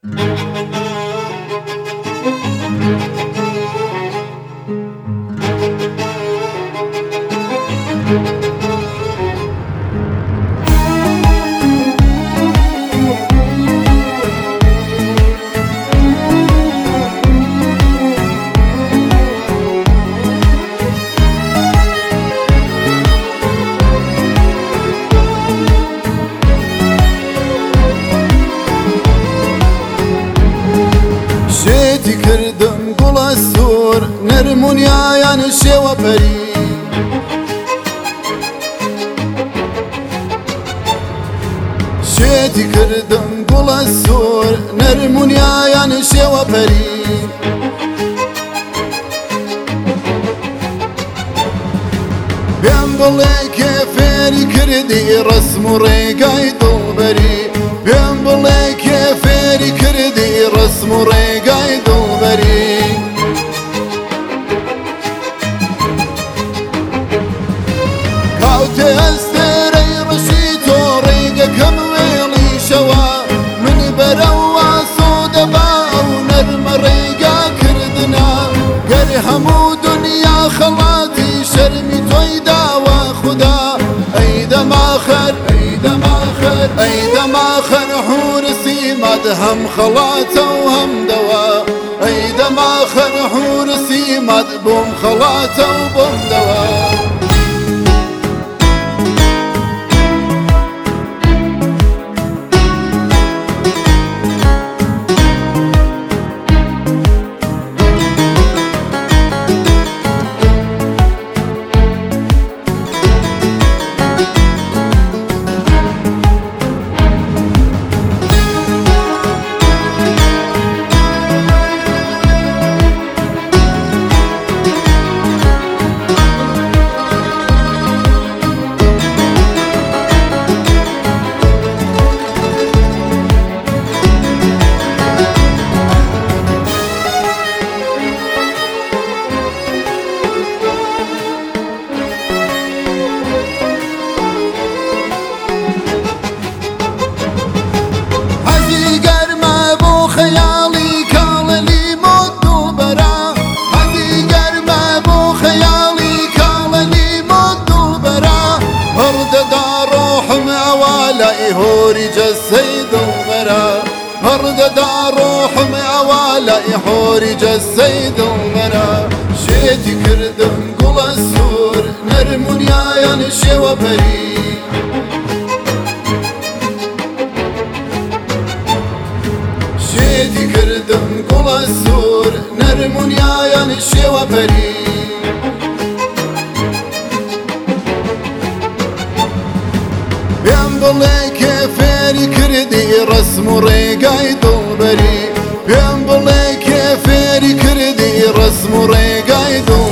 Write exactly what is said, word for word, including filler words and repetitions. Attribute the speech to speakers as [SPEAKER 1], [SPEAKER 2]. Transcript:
[SPEAKER 1] شێتی کردم گوڵە سوور نەرمونیایان شێوە پەری شێتی کردم گوڵە سوور نەرمونیایان شێوە پەری پێم بڵێ کێ فێری کردی ڕسم و ڕێگای دڵبەری پێم بڵێ کێ فێری کردی ڕسم و ڕێگای دڵبەری کاوتێ ئەستێرەی ڕەشی تۆ ڕێگەکەم وێڵیشەوە من بەرەوە سۆ دەبا ئەو نەرمە ڕێگا کردنە گەر هەموو دنیا خەڵاتی شەرمی تۆی داوە خودا ئەی دەماخەر ئەی دەماخەر ئەی دەماخەر حورسی مەد هەم خەڵاتە و هەم دەوە ئەی دەماخەر حورسی مەد بۆم خەڵاتە و بۆم دەوە هۆری جەسەی دڵبەرە هەڕدەدا ڕۆحم ئەوا لای هۆری جەسەی دڵبەرە شێتی کردم گوڵە سوور نەرمونیایان شێوە پەری شێتی کردم گوڵە سوور نەرمونیایان شێوە پەری پێم بڵێ کێ فێری کردی ڕسم و ڕێگای دڵبەری پێم بڵێ کێ فێری کردی ڕسم و ڕێگای دڵبەری